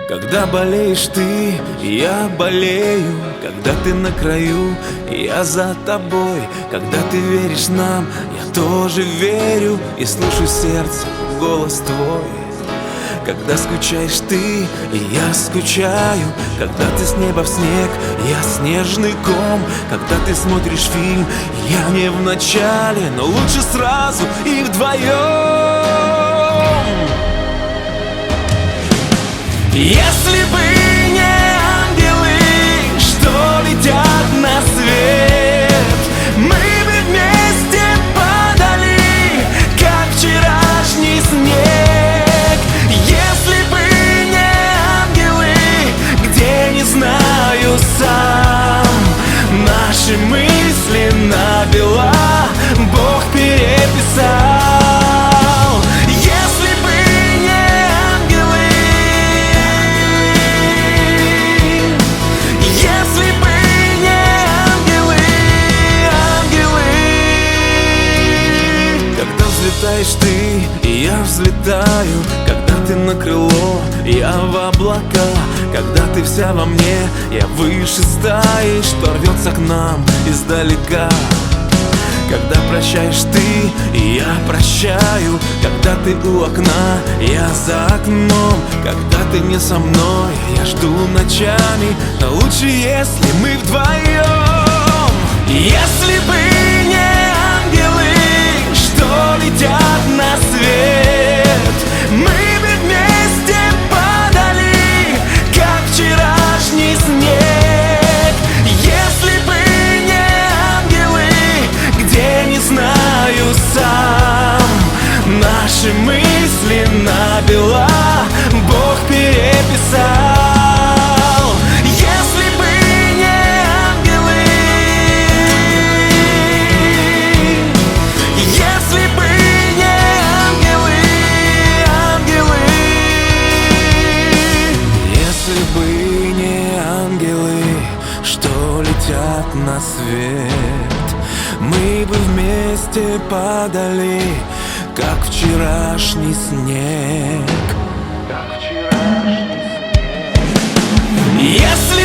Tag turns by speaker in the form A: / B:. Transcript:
A: Когда болеешь ты, я болею. Когда ты на краю, я за тобой. Когда ты веришь нам, я тоже верю. И слушаю сердце, голос твой. Когда скучаешь ты, я скучаю. Когда ты с неба в снег, я снежный ком. Когда ты смотришь фильм, я не в начале, но лучше сразу и вдвоем. Если бы не ангелы, что летят на свет, мы бы вместе падали, как вчерашний снег. Если бы не ангелы, где не знаю сам, наши мысли набело Бог переписал. Взлетаешь ты, и я взлетаю. Когда ты на крыло, я в облака. Когда ты вся во мне, я выше стаи, что рвется к нам издалека. Когда прощаешь ты, и я прощаю. Когда ты у окна, я за окном. Когда ты не со мной, я жду ночами. Но лучше, если мы вдвоем. Если бы не ангелы, что летят на свет, мы бы вместе падали, как вчерашний снег. Если бы не ангелы, где не знаю сам, наши мысли набело Бог переписал. На свет, мы бы вместе падали, как вчерашний снег. Как вчерашний снег. Если